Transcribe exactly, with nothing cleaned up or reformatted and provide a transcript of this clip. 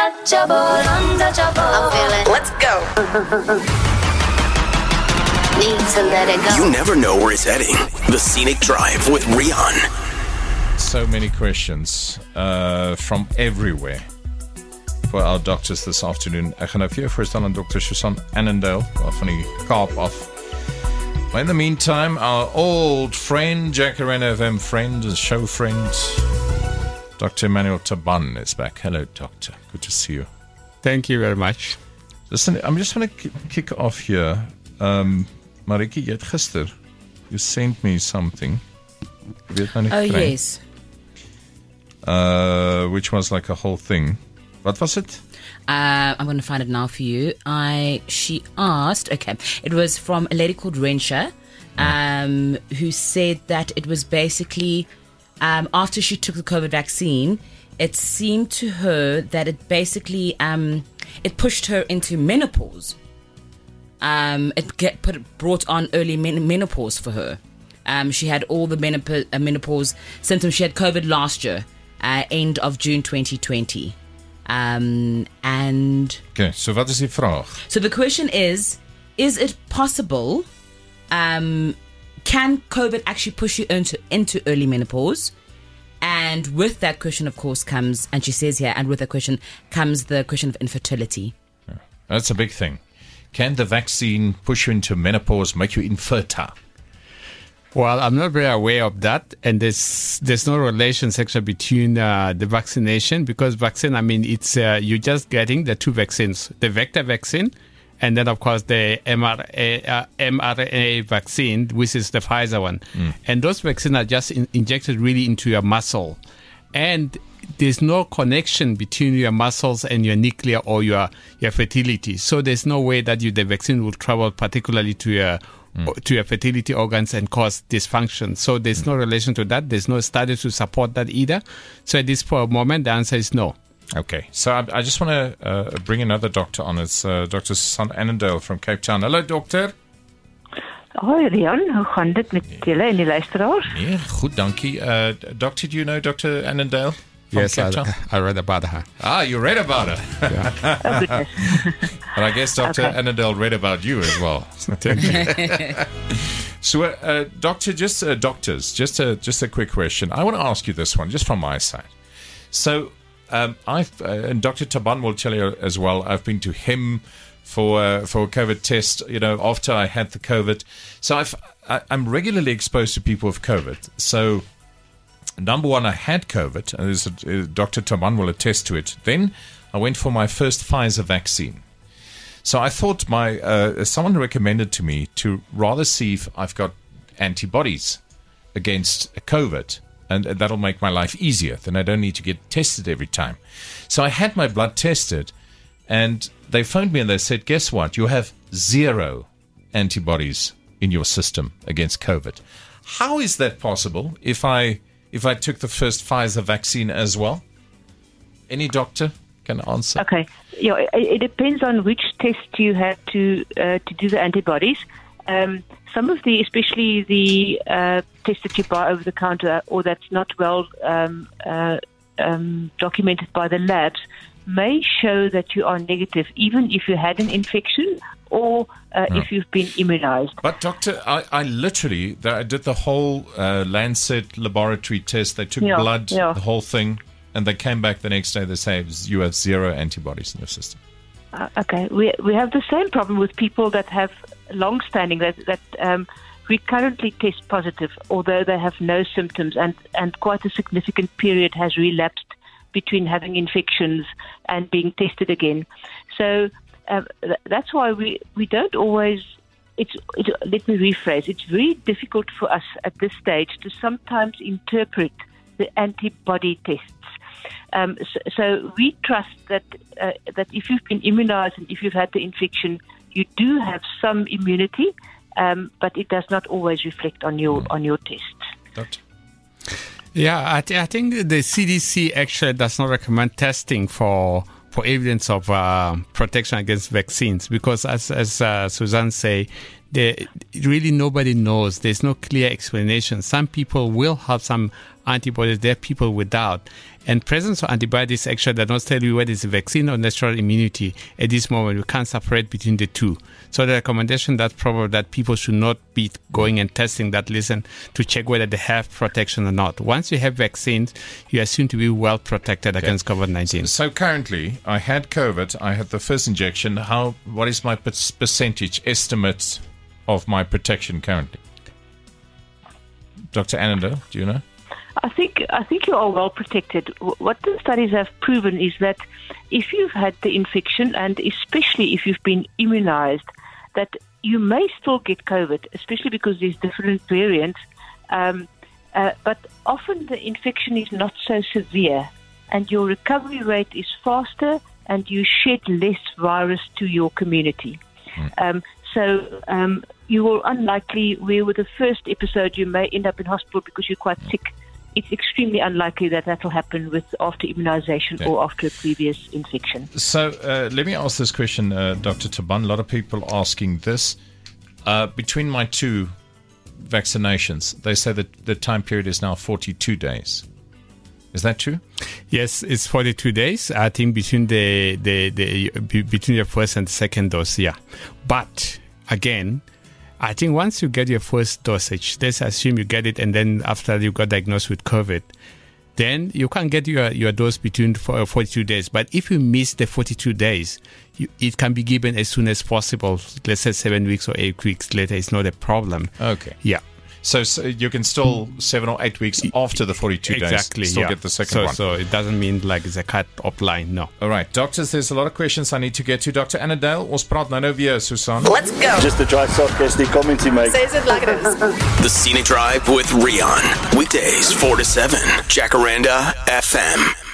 untouchable, untouchable. I'm feeling. Let's go. Need to let it go. You never know where it's heading. The Scenic Drive with Riaan. So many questions uh, from everywhere for our doctors this afternoon. Ek gaan nou vir jou voorstel aan Doctor Susan Annandale van die Kaap af. But in the meantime, our old friend, Jacaranda F M friend, show friend, Doctor Emmanuel Taban is back. Hello, Doctor. Good to see you. Thank you very much. Listen, I'm just going to kick off here. Um, Mariki, jy het gister, you sent me something. Oh, yes. Uh, which was like a whole thing. What was it? Uh, I'm going to find it now for you. I She asked, okay, it was from a lady called Rensha, um, oh. who said that it was basically, um, after she took the COVID vaccine, it seemed to her that it basically, um, it pushed her into menopause. Um, it get, put, brought on early men- menopause for her. Um, she had all the menop- uh, menopause symptoms. She had COVID last year, uh, end of June twenty twenty. Um, and okay, so what is die vraag? So the question is, is it possible, um, can COVID actually push you into, into early menopause? And with that question, of course, comes, and she says here, and with that question comes the question of infertility. Yeah, that's a big thing. Can the vaccine push you into menopause, make you infertile? Well, I'm not very aware of that, and there's there's no relation actually between uh, the vaccination, because vaccine, I mean, it's uh, you're just getting the two vaccines, the vector vaccine, and then of course the M R A, uh, mRNA vaccine, which is the Pfizer one, mm. and those vaccines are just in, injected really into your muscle, and there's no connection between your muscles and your nuclear or your your fertility. So there's no way that you the vaccine will travel particularly to your Mm. to your fertility organs and cause dysfunction. So there's mm. no relation to that. There's no study to support that either. So at this moment, the answer is no. Okay. So I, I just want to uh, bring another doctor on. It's uh, Doctor Susan Annandale from Cape Town. Hello, doctor. Hoi Riaan, hoe gaan dit met julle en die luisteraars? Nee, goed, dankie. Uh, doctor, do you know Doctor Annandale? Yes, I, I read about her. Ah, you read about her. Yeah. Oh, goodness. And I guess Doctor Okay. Annandale read about you as well. So, uh, Doctor, just uh, doctors, just a just a quick question. I want to ask you this one, just from my side. So, um, I've uh, and Doctor Taban will tell you as well. I've been to him for uh, for a COVID test. You know, after I had the COVID, so I've I, I'm regularly exposed to people with COVID. So. Number one, I had COVID, and this, uh, Doctor Taban will attest to it. Then I went for my first Pfizer vaccine. So I thought my uh, someone recommended to me to rather see if I've got antibodies against COVID, and that'll make my life easier. Then I don't need to get tested every time. So I had my blood tested, and they phoned me and they said, guess what? You have zero antibodies in your system against COVID. How is that possible if I... If I took the first Pfizer vaccine as well? Any doctor can answer. Okay. Yeah, it, it depends on which test you had to uh, to do the antibodies. Um, some of the, especially the uh, tests that you buy over the counter or that's not well um, uh, um, documented by the labs, may show that you are negative, even if you had an infection or uh, no. if you've been immunized. But, Doctor, I, I literally I did the whole uh, Lancet laboratory test. They took yeah, blood, yeah. the whole thing, and they came back the next day. They say you have zero antibodies in your system. Uh, okay. We we have the same problem with people that have long-standing, that, that um, recurrently test positive, although they have no symptoms, and, and quite a significant period has relapsed between having infections and being tested again. So uh, th- that's why we, we don't always, it's, it's, let me rephrase, it's very difficult for us at this stage to sometimes interpret the antibody tests. Um, so, so we trust that uh, that if you've been immunized and if you've had the infection, you do have some immunity, um, but it does not always reflect on your on your tests. Doctor? Yeah, I, th- I think the C D C actually does not recommend testing for for evidence of uh, protection against vaccines because, as as uh, Suzanne say, there, really nobody knows. There's no clear explanation. Some people will have some antibodies. There are people without, And presence of antibodies actually does not tell you whether it's a vaccine or natural immunity. At this moment, we can't separate between the two. So the recommendation that's probably that people should not be going and testing that listen to check whether they have protection or not. Once you have vaccines, you assume to be well protected okay. against COVID nineteen. So, so currently, I had COVID. I had the first injection. How? What is my percentage estimate of my protection currently? Doctor Annandale, do you know? I think I think you are well protected. What the studies have proven is that if you've had the infection, and especially if you've been immunized, that you may still get COVID, especially because there's different variants. Um, uh, but often the infection is not so severe, and your recovery rate is faster, and you shed less virus to your community. Mm. Um, so um, you are unlikely, where with the first episode you may end up in hospital because you're quite mm. sick. It's extremely unlikely that that will happen with after immunization okay. or after a previous infection. So uh, let me ask this question, uh, Doctor Thabang. A lot of people asking this. Uh, between my two vaccinations, they say that the time period is now forty-two days. Is that true? Yes, it's forty-two days. I think between the, the, the between your first and second dose, yeah. But again, I think once you get your first dosage, let's assume you get it, and then after you got diagnosed with COVID, then you can't get your, your dose between forty-two days. But if you miss the forty-two days, you, it can be given as soon as possible. Let's say seven weeks or eight weeks later. It's not a problem. Okay. Yeah. So, so you can still, seven or eight weeks after the forty-two exactly, days, still yeah. get the second so, one. So it doesn't mean like it's a cut-off line, no. All right, doctors, there's a lot of questions I need to get to. Doctor Annandale, ons praat nou nou weer, Susan. Let's go. Just a dry sarcastic comment you make. Says it like it is. The Scenic Drive with Rian. Weekdays, four to seven. Jacaranda F M.